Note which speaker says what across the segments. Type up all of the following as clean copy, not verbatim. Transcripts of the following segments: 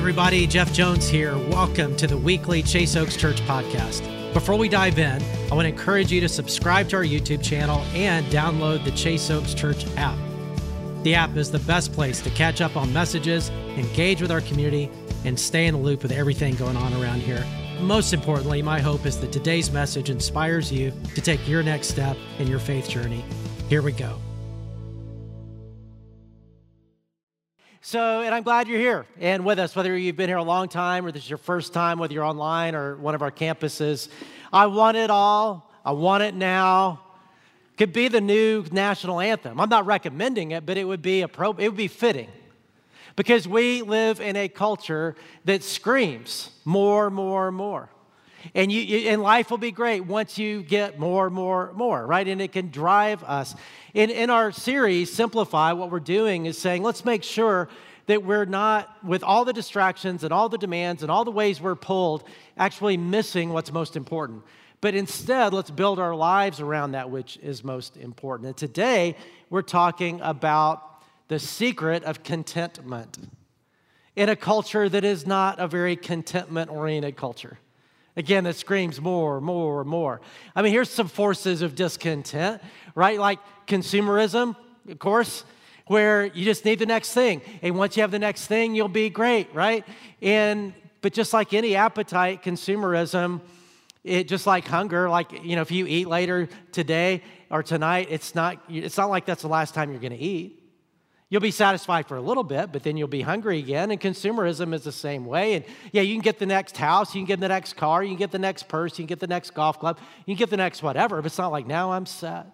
Speaker 1: everybody. Jeff Jones here. Welcome to the weekly Chase Oaks Church podcast. Before we dive in, I want to encourage you to subscribe to our YouTube channel and download the Chase Oaks Church app. The app is the best place to catch up on messages, engage with our community, and stay in the loop with everything going on around here. Most importantly, my hope is that today's message inspires you to take your next step in your faith journey. Here we go. And I'm glad you're here and with us, whether you've been here a long time or this is your first time, whether you're online or one of our campuses. I want it all. I want it now. Could be the new national anthem. I'm not recommending it, but it would be fitting because we live in a culture that screams more, more, more. And life will be great once you get more, more, more, right? And it can drive us. In our series, Simplify, what we're doing is saying, let's make sure that we're not, with all the distractions and all the demands and all the ways we're pulled, actually missing what's most important. But instead, let's build our lives around that which is most important. And today, we're talking about the secret of contentment in a culture that is not a very contentment-oriented culture. Again, that screams more, more, more. I mean, here's some forces of discontent, right? Like consumerism, of course, where you just need the next thing. And once you have the next thing, you'll be great, right? But just like any appetite, consumerism, just like hunger, if you eat later today or tonight, it's not like that's the last time you're going to eat. You'll be satisfied for a little bit, but then you'll be hungry again. And consumerism is the same way. And yeah, you can get the next house, you can get the next car, you can get the next purse, you can get the next golf club, you can get the next whatever, but it's not like now I'm set.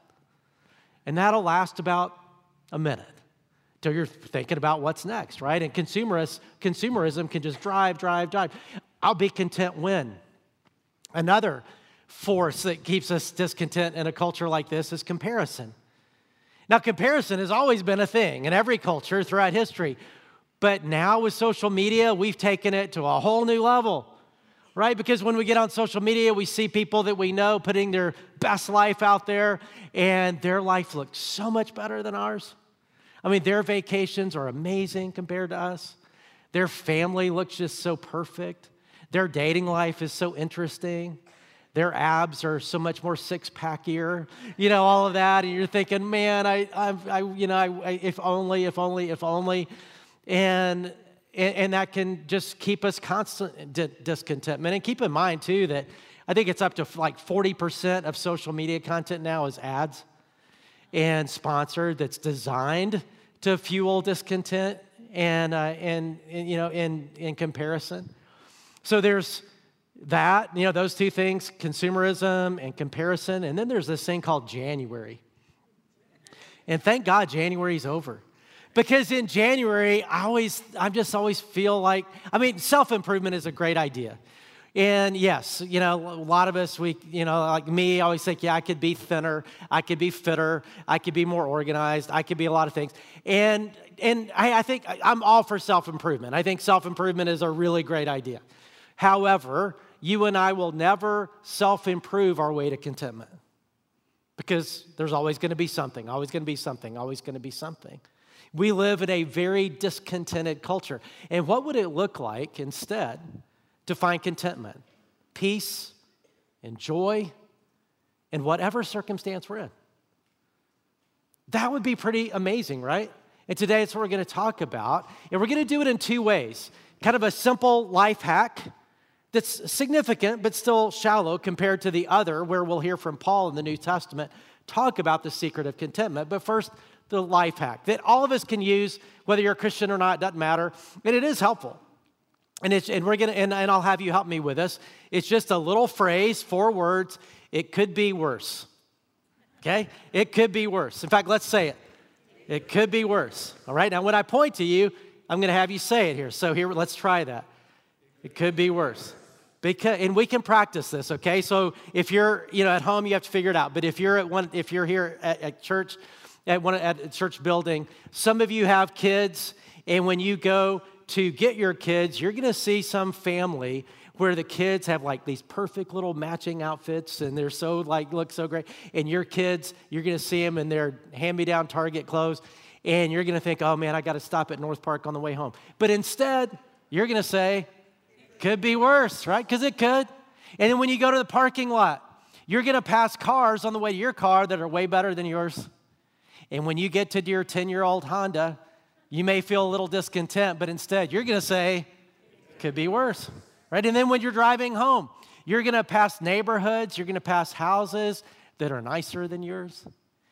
Speaker 1: And that'll last about a minute till you're thinking about what's next, right? And consumerism can just drive. I'll be content when. Another force that keeps us discontent in a culture like this is comparison. Now, comparison has always been a thing in every culture throughout history. But now with social media, we've taken it to a whole new level, right? Because when we get on social media, we see people that we know putting their best life out there, and their life looks so much better than ours. I mean, their vacations are amazing compared to us. Their family looks just so perfect. Their dating life is so interesting. Their abs are so much more six-packier, all of that. And you're thinking, man, if only. And that can just keep us constant discontentment. And keep in mind, too, that I think it's up to like 40% of social media content now is ads and sponsored that's designed to fuel discontent and in comparison. So there's that, those two things, consumerism and comparison. And then there's this thing called January. And thank God January's over. Because in January, I just always feel like, self-improvement is a great idea. And yes, a lot of us, like me, I always think, I could be thinner, I could be fitter, I could be more organized, I could be a lot of things. And I think I'm all for self-improvement. I think self-improvement is a really great idea. However, you and I will never self-improve our way to contentment because there's always going to be something, always going to be something, always going to be something. We live in a very discontented culture. And what would it look like instead to find contentment, peace, and joy in whatever circumstance we're in? That would be pretty amazing, right? And today it's what we're going to talk about. And we're going to do it in two ways. Kind of a simple life hack that's significant but still shallow compared to the other, where we'll hear from Paul in the New Testament talk about the secret of contentment. But first, the life hack that all of us can use, whether you're a Christian or not, doesn't matter, and it is helpful. And I'll have you help me with this. It's just a little phrase, 4 words. It could be worse. Okay? It could be worse. In fact, let's say it. It could be worse. All right? Now, when I point to you, I'm going to have you say it here. So here, let's try that. It could be worse. And we can practice this, okay? So if you're, at home, you have to figure it out. But if you're here at church, at a church building, some of you have kids, and when you go to get your kids, you're going to see some family where the kids have like these perfect little matching outfits, and they're so look so great. And your kids, you're going to see them in their hand-me-down Target clothes, and you're going to think, oh man, I got to stop at North Park on the way home. But instead, you're going to say, could be worse, right? Because it could. And then when you go to the parking lot, you're going to pass cars on the way to your car that are way better than yours. And when you get to your 10-year-old Honda, you may feel a little discontent, but instead you're going to say, could be worse, right? And then when you're driving home, you're going to pass neighborhoods, you're going to pass houses that are nicer than yours.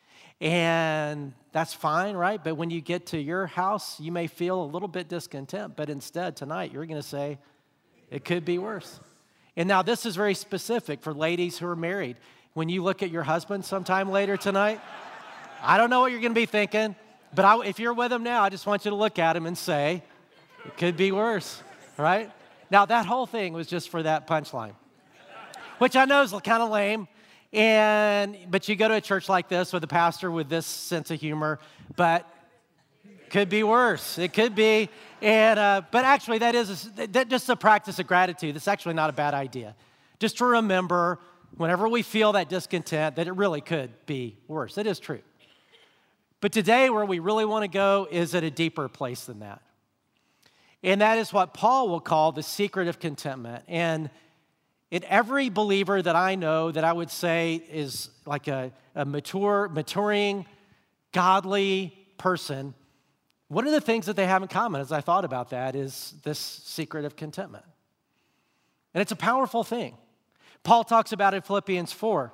Speaker 1: And that's fine, right? But when you get to your house, you may feel a little bit discontent, but instead tonight you're going to say, it could be worse. And now this is very specific for ladies who are married. When you look at your husband sometime later tonight, I don't know what you're going to be thinking, but if you're with him now, I just want you to look at him and say, it could be worse, right? Now that whole thing was just for that punchline, which I know is kind of lame. But you go to a church like this with a pastor with this sense of humor, but could be worse. It could be. But actually, that is just a practice of gratitude. It's actually not a bad idea. Just to remember, whenever we feel that discontent, that it really could be worse. It is true. But today, where we really want to go is at a deeper place than that. And that is what Paul will call the secret of contentment. And in every believer that I know that I would say is like a maturing, godly person, one of the things that they have in common, as I thought about that, is this secret of contentment. And it's a powerful thing. Paul talks about it in Philippians 4.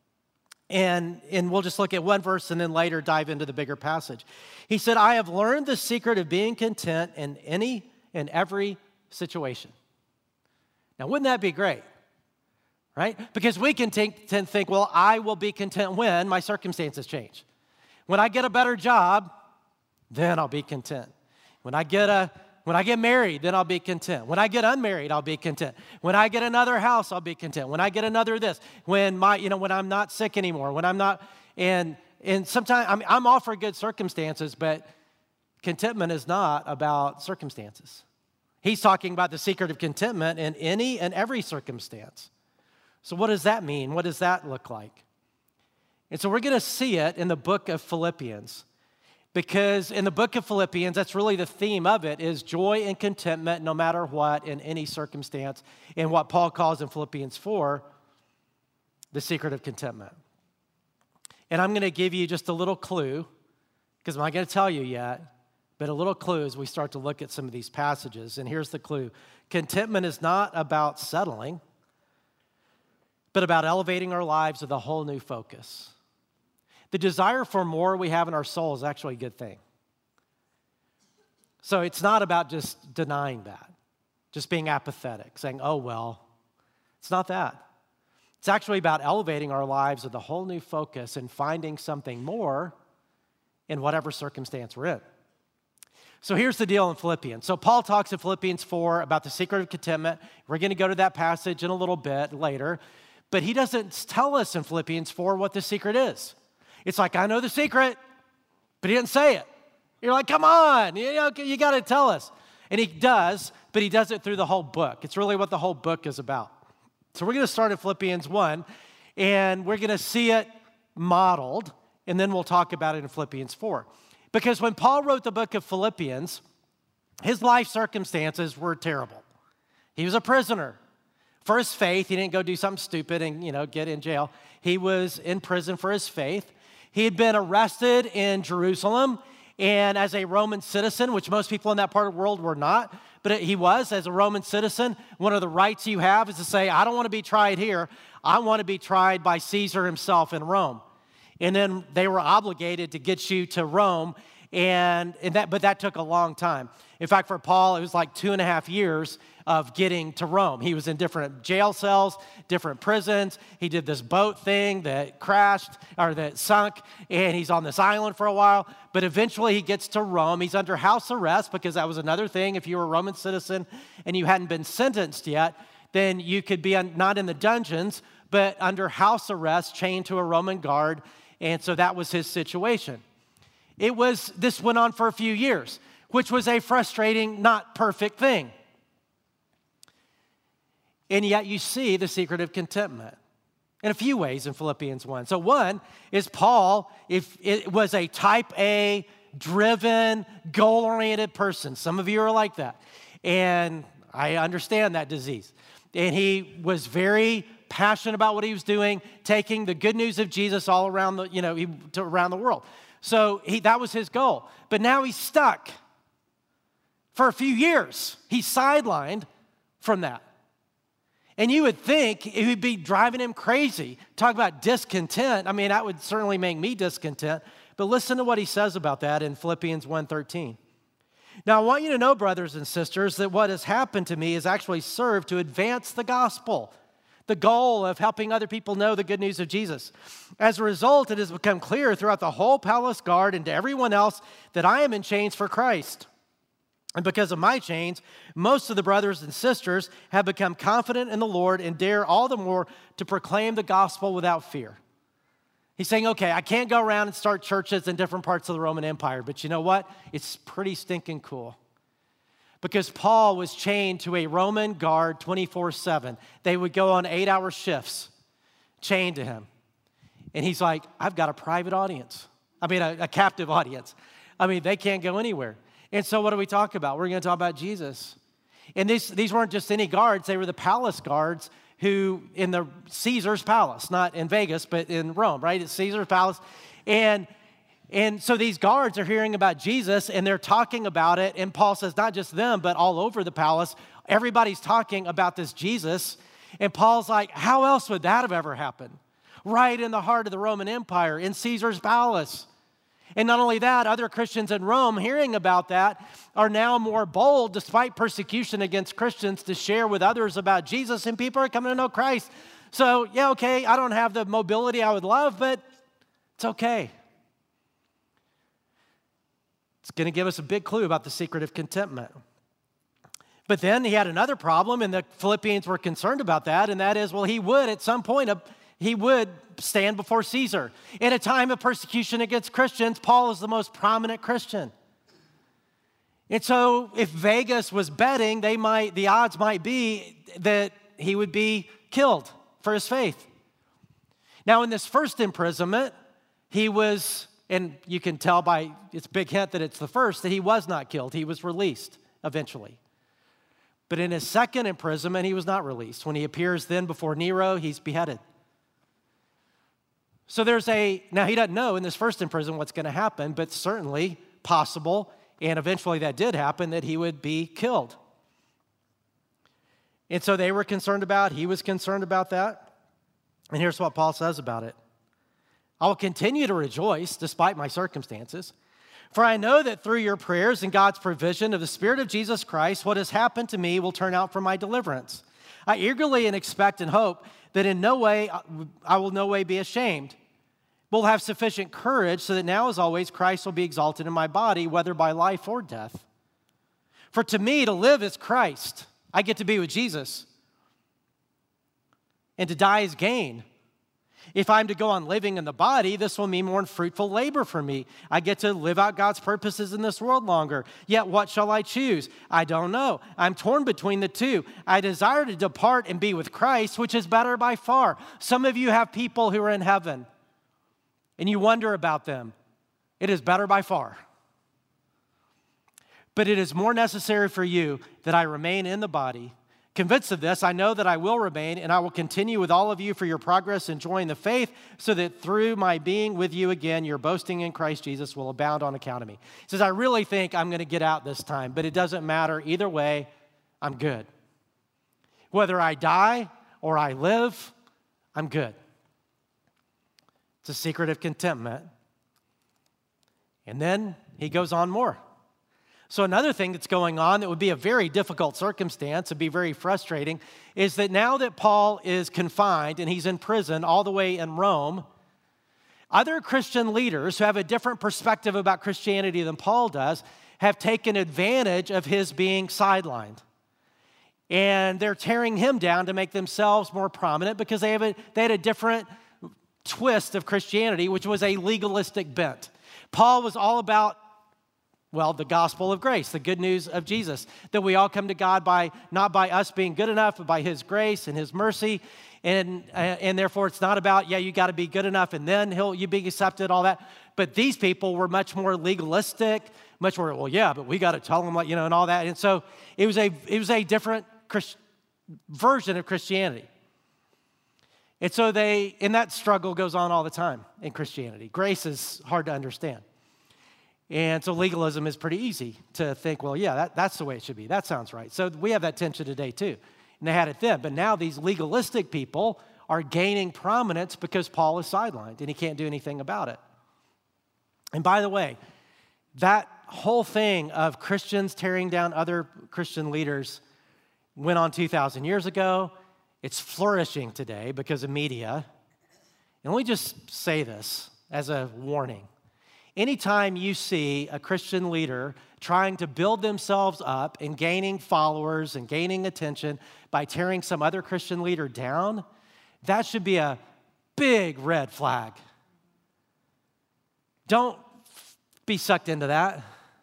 Speaker 1: And we'll just look at one verse and then later dive into the bigger passage. He said, I have learned the secret of being content in any and every situation. Now, wouldn't that be great? Right? Because we can tend to think, well, I will be content when my circumstances change. When I get a better job, then I'll be content. When I get married, then I'll be content. When I get unmarried, I'll be content. When I get another house, I'll be content. When I get another this, when I'm not sick anymore, when I'm not, and sometimes I'm all for good circumstances, but contentment is not about circumstances. He's talking about the secret of contentment in any and every circumstance. So what does that mean? What does that look like? And so we're going to see it in the book of Philippians. Because in the book of Philippians, that's really the theme of it, is joy and contentment no matter what, in any circumstance, in what Paul calls in Philippians 4, the secret of contentment. And I'm going to give you just a little clue, because I'm not going to tell you yet, but a little clue as we start to look at some of these passages. And here's the clue. Contentment is not about settling, but about elevating our lives with a whole new focus. The desire for more we have in our soul is actually a good thing. So it's not about just denying that, just being apathetic, saying, oh, well, it's not that. It's actually about elevating our lives with a whole new focus and finding something more in whatever circumstance we're in. So here's the deal in Philippians. So Paul talks in Philippians 4 about the secret of contentment. We're going to go to that passage in a little bit later. But he doesn't tell us in Philippians 4 what the secret is. It's like, I know the secret, but he didn't say it. You're like, come on, you got to tell us. And he does, but he does it through the whole book. It's really what the whole book is about. So we're going to start at Philippians 1, and we're going to see it modeled, and then we'll talk about it in Philippians 4. Because when Paul wrote the book of Philippians, his life circumstances were terrible. He was a prisoner. For his faith, he didn't go do something stupid and, get in jail. He was in prison for his faith. He had been arrested in Jerusalem, and as a Roman citizen, which most people in that part of the world were not, but he was, as a Roman citizen, one of the rights you have is to say, I don't want to be tried here. I want to be tried by Caesar himself in Rome. And then they were obligated to get you to Rome, but that took a long time. In fact, for Paul, it was like 2.5 years of getting to Rome. He was in different jail cells, different prisons. He did this boat thing that crashed or that sunk, and he's on this island for a while. But eventually he gets to Rome. He's under house arrest because that was another thing. If you were a Roman citizen and you hadn't been sentenced yet, then you could be not in the dungeons, but under house arrest, chained to a Roman guard. And so that was his situation. This went on for a few years, which was a frustrating, not perfect thing. And yet you see the secret of contentment in a few ways in Philippians 1. So one is Paul, if it was a type A, driven, goal-oriented person. Some of you are like that. And I understand that disease. And he was very passionate about what he was doing, taking the good news of Jesus all around around the world. So that was his goal. But now he's stuck. For a few years, he's sidelined from that. And you would think it would be driving him crazy. Talk about discontent. I mean, that would certainly make me discontent. But listen to what he says about that in Philippians 1:13. Now, I want you to know, brothers and sisters, that what has happened to me has actually served to advance the gospel, the goal of helping other people know the good news of Jesus. As a result, it has become clear throughout the whole palace guard and to everyone else that I am in chains for Christ. And because of my chains, most of the brothers and sisters have become confident in the Lord and dare all the more to proclaim the gospel without fear. He's saying, okay, I can't go around and start churches in different parts of the Roman Empire, but you know what? It's pretty stinking cool. Because Paul was chained to a Roman guard 24/7. They would go on 8-hour shifts, chained to him. And he's like, I've got a private audience. A captive audience. They can't go anywhere. And so what do we talk about? We're going to talk about Jesus. And these weren't just any guards. They were the palace guards who in the Caesar's palace, not in Vegas, but in Rome, right? It's Caesar's palace. And so these guards are hearing about Jesus, and they're talking about it. And Paul says, not just them, but all over the palace, everybody's talking about this Jesus. And Paul's like, how else would that have ever happened? Right in the heart of the Roman Empire, in Caesar's palace. And not only that, other Christians in Rome hearing about that are now more bold, despite persecution against Christians, to share with others about Jesus, and people are coming to know Christ. So, yeah, okay, I don't have the mobility I would love, but it's okay. It's going to give us a big clue about the secret of contentment. But then he had another problem, and the Philippians were concerned about that, and that is, well, he would at some point, he would stand before Caesar. In a time of persecution against Christians, Paul is the most prominent Christian. And so if Vegas was betting, the odds might be that he would be killed for his faith. Now, in this first imprisonment, he was, and you can tell by its big hint that it's the first, that he was not killed. He was released eventually. But in his second imprisonment, he was not released. When he appears then before Nero, he's beheaded. So now he doesn't know in this first imprisonment what's going to happen, but certainly possible, and eventually that did happen, that he would be killed. And so he was concerned about that. And here's what Paul says about it. I will continue to rejoice despite my circumstances, for I know that through your prayers and God's provision of the Spirit of Jesus Christ, what has happened to me will turn out for my deliverance. I eagerly and expect and hope that I will no way be ashamed, but will have sufficient courage so that now, as always, Christ will be exalted in my body, whether by life or death. For to me, to live is Christ. I get to be with Jesus. And to die is gain. If I'm to go on living in the body, this will mean more fruitful labor for me. I get to live out God's purposes in this world longer. Yet what shall I choose? I don't know. I'm torn between the two. I desire to depart and be with Christ, which is better by far. Some of you have people who are in heaven, and you wonder about them. It is better by far. But it is more necessary for you that I remain in the body. Convinced of this, I know that I will remain, and I will continue with all of you for your progress in joining the faith, so that through my being with you again, your boasting in Christ Jesus will abound on account of me. He says, I really think I'm going to get out this time, but it doesn't matter. Either way, I'm good. Whether I die or I live, I'm good. It's a secret of contentment. And then he goes on more. So another thing that's going on that would be a very difficult circumstance, would be very frustrating, is that now that Paul is confined and he's in prison all the way in Rome, other Christian leaders who have a different perspective about Christianity than Paul does have taken advantage of his being sidelined. And they're tearing him down to make themselves more prominent because they had a different twist of Christianity, which was a legalistic bent. Paul was all about Well, the gospel of grace, the good news of Jesus, that we all come to God by not by us being good enough, but by his grace and his mercy. And therefore, it's not about, you got to be good enough and then you be accepted, all that. But these people were much more legalistic, much more, but we got to tell them, and all that. And so it was a different version of Christianity. And so that struggle goes on all the time in Christianity. Grace is hard to understand. And so legalism is pretty easy to think, that's the way it should be. That sounds right. So we have that tension today too. And they had it then. But now these legalistic people are gaining prominence because Paul is sidelined and he can't do anything about it. And by the way, that whole thing of Christians tearing down other Christian leaders went on 2,000 years ago. It's flourishing today because of media. And let me just say this as a warning. Anytime you see a Christian leader trying to build themselves up and gaining followers and gaining attention by tearing some other Christian leader down, that should be a big red flag. Don't be sucked into that.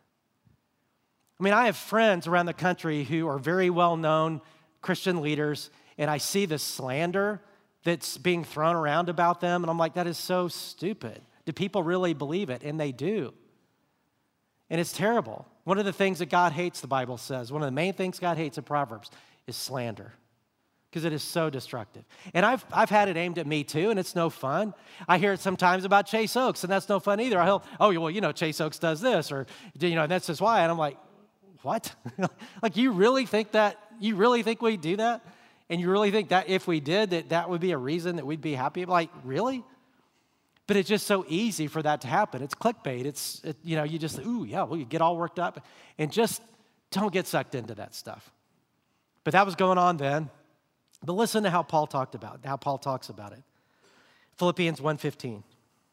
Speaker 1: I mean, I have friends around the country who are very well-known Christian leaders, and I see the slander that's being thrown around about them, and I'm like, that is so stupid. Do people really believe it? And they do. And it's terrible. One of the things that God hates, the Bible says, one of the main things God hates in Proverbs is slander, because it is so destructive. And I've had it aimed at me too, and it's no fun. I hear it sometimes about Chase Oaks, and that's no fun either. Chase Oaks does this, or, that's just why. And I'm like, what? Like, you really think we do that? And you really think that if we did, that would be a reason that we'd be happy? Like, really? But it's just so easy for that to happen. It's clickbait. You just, you get all worked up. And just don't get sucked into that stuff. But that was going on then. But listen to how Paul talks about it. Philippians 1:15.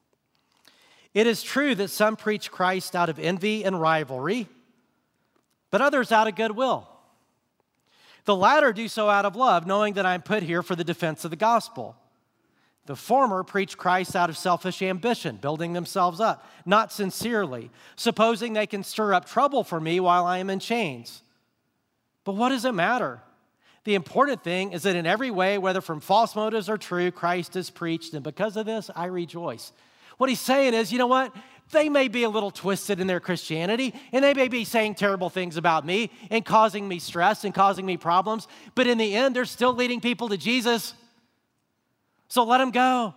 Speaker 1: It is true that some preach Christ out of envy and rivalry, but others out of goodwill. The latter do so out of love, knowing that I am put here for the defense of the gospel. The former preach Christ out of selfish ambition, building themselves up, not sincerely, supposing they can stir up trouble for me while I am in chains. But what does it matter? The important thing is that in every way, whether from false motives or true, Christ is preached, and because of this, I rejoice. What he's saying is, you know what? They may be a little twisted in their Christianity, and they may be saying terrible things about me and causing me stress and causing me problems, but in the end, they're still leading people to Jesus. So let them go.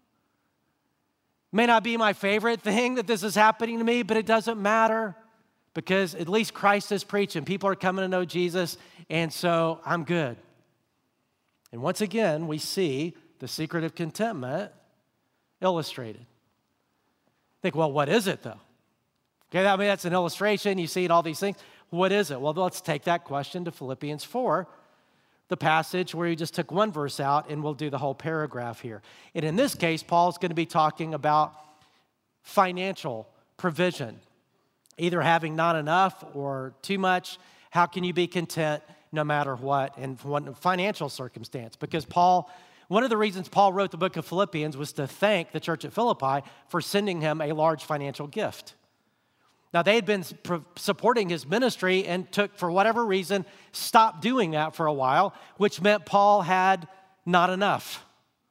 Speaker 1: May not be my favorite thing that this is happening to me, but it doesn't matter because at least Christ is preaching. People are coming to know Jesus, and so I'm good. And once again, we see the secret of contentment illustrated. Think, well, what is it though? Okay, that's an illustration. You see it, all these things. What is it? Well, let's take that question to Philippians 4. The passage where he just took one verse out, and we'll do the whole paragraph here. And in this case, Paul's going to be talking about financial provision, either having not enough or too much. How can you be content no matter what, and what financial circumstance? Because one of the reasons Paul wrote the book of Philippians was to thank the church at Philippi for sending him a large financial gift. Now, they had been supporting his ministry and for whatever reason, stopped doing that for a while, which meant Paul had not enough.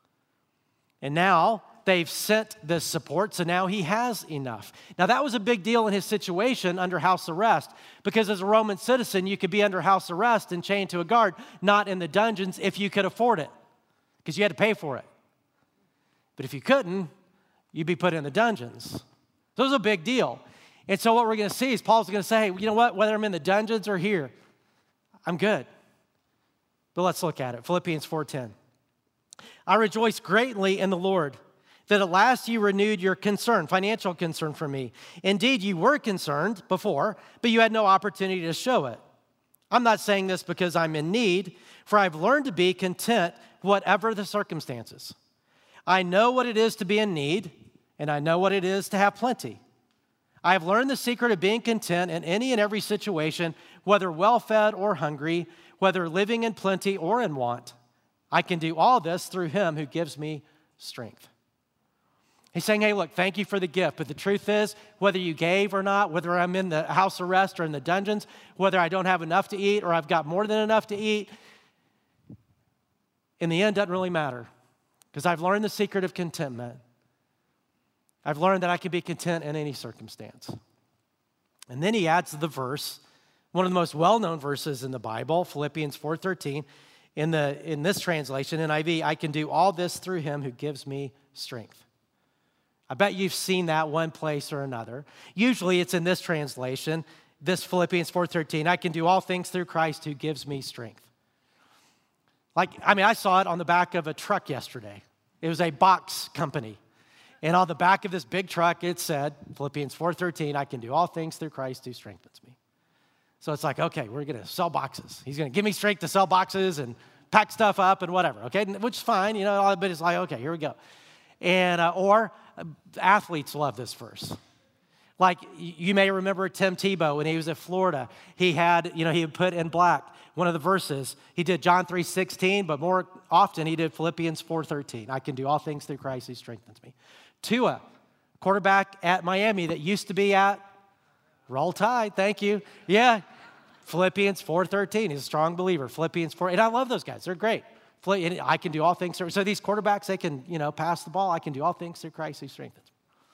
Speaker 1: And now they've sent this support, so now he has enough. Now, that was a big deal in his situation under house arrest, because as a Roman citizen, you could be under house arrest and chained to a guard, not in the dungeons if you could afford it, because you had to pay for it. But if you couldn't, you'd be put in the dungeons. So it was a big deal. And so what we're going to see is Paul's going to say, you know what, whether I'm in the dungeons or here, I'm good. But let's look at it. Philippians 4:10. I rejoice greatly in the Lord that at last you renewed your concern, financial concern for me. Indeed, you were concerned before, but you had no opportunity to show it. I'm not saying this because I'm in need, for I've learned to be content whatever the circumstances. I know what it is to be in need, and I know what it is to have plenty. I have learned the secret of being content in any and every situation, whether well-fed or hungry, whether living in plenty or in want. I can do all this through him who gives me strength. He's saying, hey, look, thank you for the gift. But the truth is, whether you gave or not, whether I'm in the house arrest or in the dungeons, whether I don't have enough to eat or I've got more than enough to eat, in the end, doesn't really matter. Because I've learned the secret of contentment. I've learned that I can be content in any circumstance. And then he adds the verse, one of the most well-known verses in the Bible, Philippians 4:13. In this translation, NIV, I can do all this through him who gives me strength. I bet you've seen that one place or another. Usually it's in this translation, this Philippians 4:13, I can do all things through Christ who gives me strength. I saw it on the back of a truck yesterday. It was a box company. And on the back of this big truck, it said, Philippians 4:13, I can do all things through Christ who strengthens me. So it's like, okay, we're going to sell boxes. He's going to give me strength to sell boxes and pack stuff up and whatever, okay? Which is fine, but it's like, okay, here we go. And, athletes love this verse. Like, you may remember Tim Tebow when he was at Florida. He had, he would put in black one of the verses. He did John 3:16, but more often he did Philippians 4:13. I can do all things through Christ who strengthens me. Tua, quarterback at Miami that used to be at Roll Tide, thank you. Yeah, Philippians 4:13. He's a strong believer. Philippians 4, and I love those guys. They're great. I can do all things through. So these quarterbacks, they can, pass the ball. I can do all things through Christ who strengthens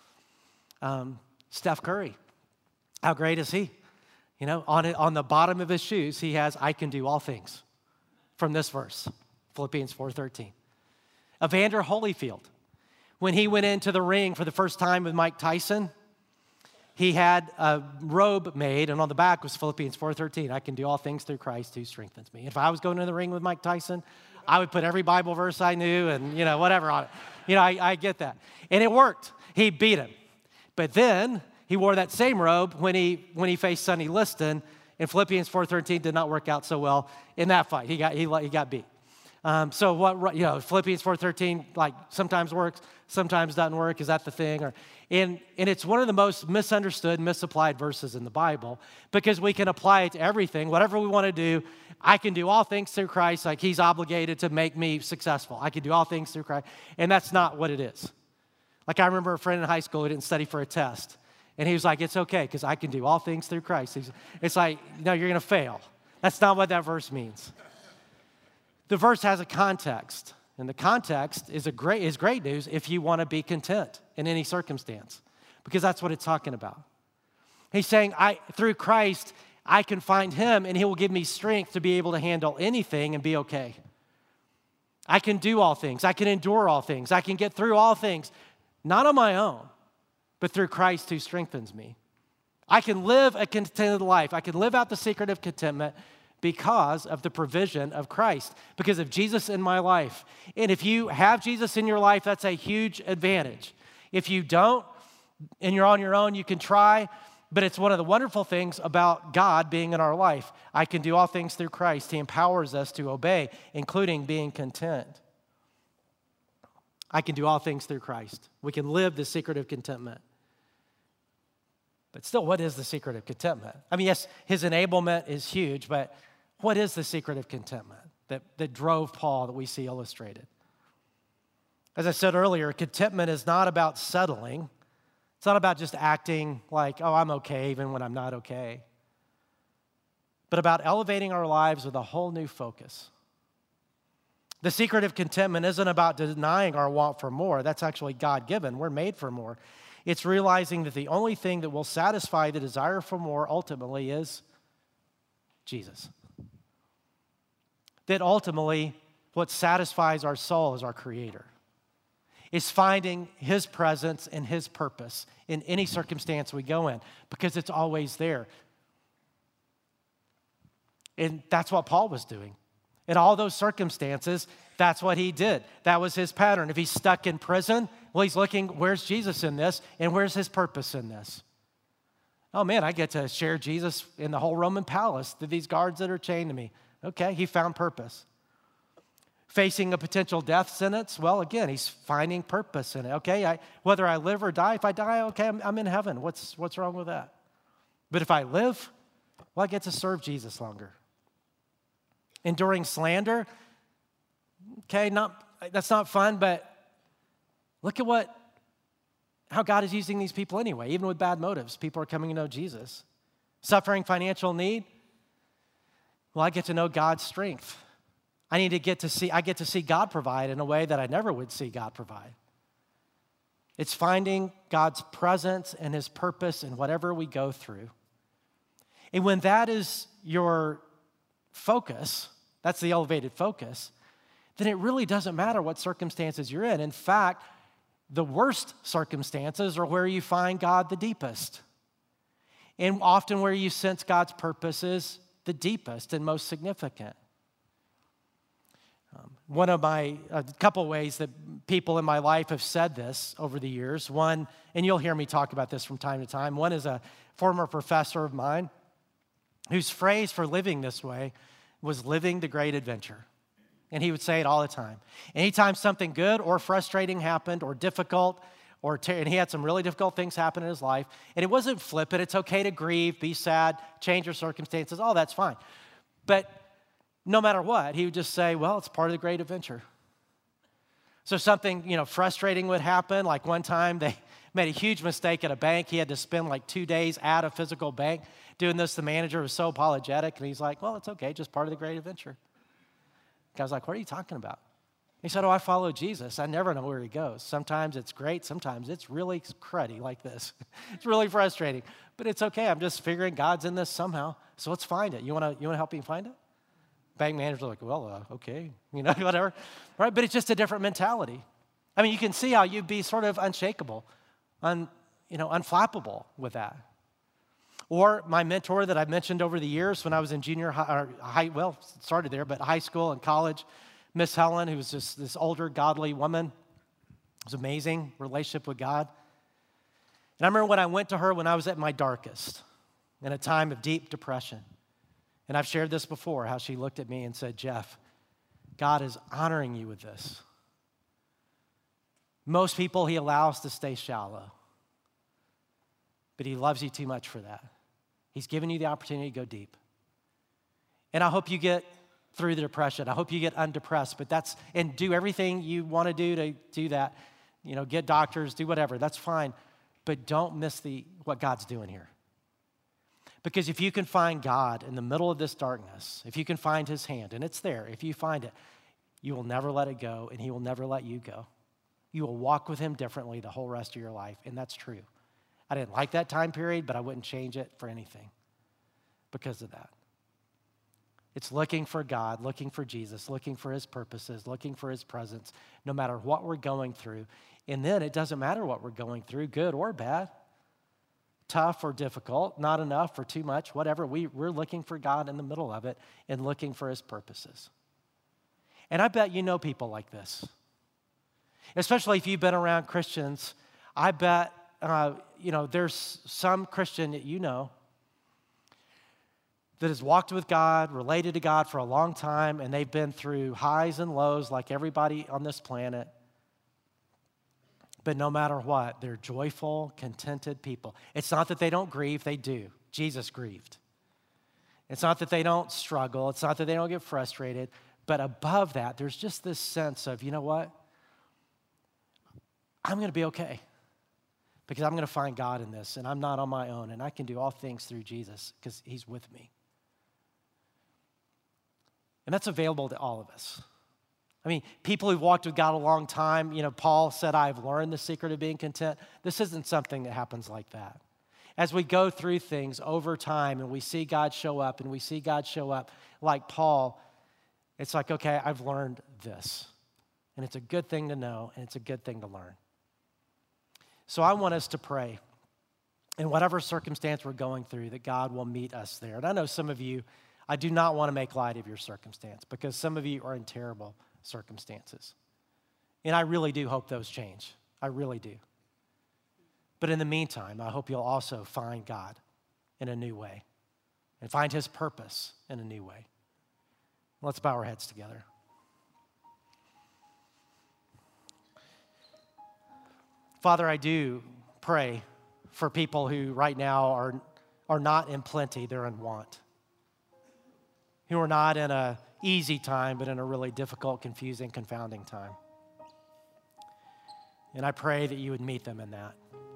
Speaker 1: me. Steph Curry, how great is he? On the bottom of his shoes, he has, I can do all things from this verse, Philippians 4:13. Evander Holyfield, when he went into the ring for the first time with Mike Tyson, he had a robe made, and on the back was Philippians 4:13. I can do all things through Christ who strengthens me. If I was going to the ring with Mike Tyson, I would put every Bible verse I knew and, whatever on it. I get that. And it worked. He beat him. But then he wore that same robe when he faced Sonny Liston, and Philippians 4:13 did not work out so well in that fight. He got beat. So Philippians 4:13 sometimes works, sometimes doesn't work. Is that the thing? And it's one of the most misunderstood, misapplied verses in the Bible because we can apply it to everything. Whatever we want to do, I can do all things through Christ. Like he's obligated to make me successful. I can do all things through Christ. And that's not what it is. Like I remember a friend in high school who didn't study for a test. And he was like, it's okay because I can do all things through Christ. It's like, no, you're going to fail. That's not what that verse means. The verse has a context. And the context is great news if you want to be content in any circumstance, because that's what it's talking about. He's saying, through Christ, I can find him, and he will give me strength to be able to handle anything and be okay. I can do all things. I can endure all things. I can get through all things, not on my own, but through Christ who strengthens me. I can live a contented life. I can live out the secret of contentment because of the provision of Christ, because of Jesus in my life. And if you have Jesus in your life, that's a huge advantage. If you don't, and you're on your own, you can try, but it's one of the wonderful things about God being in our life. I can do all things through Christ. He empowers us to obey, including being content. I can do all things through Christ. We can live the secret of contentment. But still, what is the secret of contentment? Yes, his enablement is huge, but what is the secret of contentment that drove Paul that we see illustrated? As I said earlier, contentment is not about settling. It's not about just acting like, oh, I'm okay even when I'm not okay, but about elevating our lives with a whole new focus. The secret of contentment isn't about denying our want for more. That's actually God-given. We're made for more. It's realizing that the only thing that will satisfy the desire for more ultimately is Jesus. That ultimately, what satisfies our soul is our Creator. It's finding his presence and his purpose in any circumstance we go in, because it's always there. And that's what Paul was doing. In all those circumstances, that's what he did. That was his pattern. If he's stuck in prison, well, he's looking, where's Jesus in this? And where's his purpose in this? Oh man, I get to share Jesus in the whole Roman palace to these guards that are chained to me. Okay, he found purpose. Facing a potential death sentence, well, again, he's finding purpose in it. Okay, whether I live or die, if I die, okay, I'm in heaven. What's wrong with that? But if I live, well, I get to serve Jesus longer. Enduring slander, okay, that's not fun, but look at what how God is using these people anyway. Even with bad motives, people are coming to know Jesus. Suffering financial need, well, I get to know God's strength. I get to see God provide in a way that I never would see God provide. It's finding God's presence and his purpose in whatever we go through. And when that is your focus, that's the elevated focus, then it really doesn't matter what circumstances you're in. In fact, the worst circumstances are where you find God the deepest. And often where you sense God's purpose is the deepest and most significant. A couple ways that people in my life have said this over the years. One, and you'll hear me talk about this from time to time. One is a former professor of mine whose phrase for living this way was living the great adventure. And he would say it all the time. Anytime something good or frustrating happened or difficult, and he had some really difficult things happen in his life, and it wasn't flippant. It's okay to grieve, be sad, change your circumstances. All that's fine. But no matter what, he would just say, well, it's part of the great adventure. So something, frustrating would happen. Like one time they made a huge mistake at a bank. He had to spend like 2 days at a physical bank doing this. The manager was so apologetic, and he's like, well, it's okay, just part of the great adventure. The guy was like, what are you talking about? He said, I follow Jesus. I never know where he goes. Sometimes it's great. Sometimes it's really cruddy like this. It's really frustrating. But it's okay. I'm just figuring God's in this somehow. So let's find it. You want to help me find it? Bank manager's like, well, okay, whatever. Right? But it's just a different mentality. I mean, you can see how you'd be sort of unshakable, unflappable with that. Or my mentor that I've mentioned over the years when I was in junior high, started there, but high school and college, Miss Helen, who was just this older, godly woman. It was amazing relationship with God. And I remember when I went to her when I was at my darkest, in a time of deep depression. And I've shared this before, how she looked at me and said, Jeff, God is honoring you with this. Most people he allows to stay shallow, but he loves you too much for that. He's given you the opportunity to go deep. And I hope you get through the depression. I hope you get undepressed, and do everything you want to do that. Get doctors, do whatever, that's fine. But don't miss what God's doing here. Because if you can find God in the middle of this darkness, if you can find his hand, and it's there, if you find it, you will never let it go, and he will never let you go. You will walk with him differently the whole rest of your life, and that's true. I didn't like that time period, but I wouldn't change it for anything because of that. It's looking for God, looking for Jesus, looking for his purposes, looking for his presence, no matter what we're going through. And then it doesn't matter what we're going through, good or bad, tough or difficult, not enough or too much, whatever. We're looking for God in the middle of it and looking for his purposes. And I bet you know people like this, especially if you've been around Christians. I bet, there's some Christian that you know that has walked with God, related to God for a long time, and they've been through highs and lows like everybody on this planet. But no matter what, they're joyful, contented people. It's not that they don't grieve, they do. Jesus grieved. It's not that they don't struggle. It's not that they don't get frustrated. But above that, there's just this sense of, you know what? I'm going to be okay because I'm going to find God in this, and I'm not on my own, and I can do all things through Jesus because he's with me. And that's available to all of us. I mean, people who've walked with God a long time, Paul said, I've learned the secret of being content. This isn't something that happens like that. As we go through things over time and we see God show up like Paul, it's like, okay, I've learned this. And it's a good thing to know, and it's a good thing to learn. So I want us to pray in whatever circumstance we're going through that God will meet us there. And I know some of you, I do not want to make light of your circumstance because some of you are in terrible circumstances. And I really do hope those change. I really do. But in the meantime, I hope you'll also find God in a new way and find his purpose in a new way. Let's bow our heads together. Father, I do pray for people who right now are not in plenty, they're in want. Who are not in an easy time, but in a really difficult, confusing, confounding time. And I pray that you would meet them in that.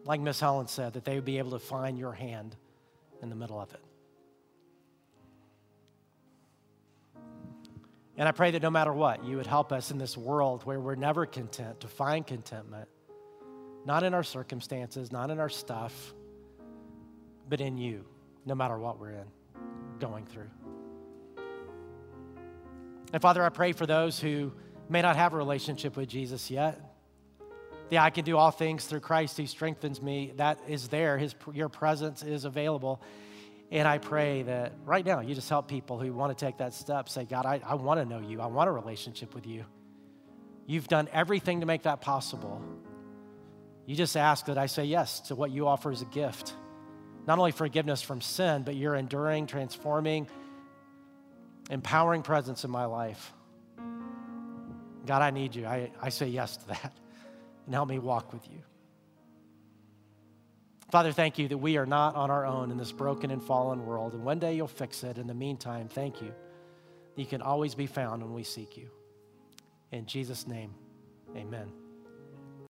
Speaker 1: like Miss Helen said, that they would be able to find your hand in the middle of it. And I pray that no matter what, you would help us in this world where we're never content to find contentment, not in our circumstances, not in our stuff, but in you, no matter what we're going through. And Father, I pray for those who may not have a relationship with Jesus yet. Yeah, I can do all things through Christ who strengthens me. That is there. Your presence is available. And I pray that right now you just help people who want to take that step. Say, God, I want to know you. I want a relationship with you. You've done everything to make that possible. You just ask that I say yes to what you offer as a gift. Not only forgiveness from sin, but your enduring, transforming, empowering presence in my life. God, I need you. I say yes to that. And help me walk with you. Father, thank you that we are not on our own in this broken and fallen world. And one day you'll fix it. In the meantime, thank you that you can always be found when we seek you. In Jesus' name, amen.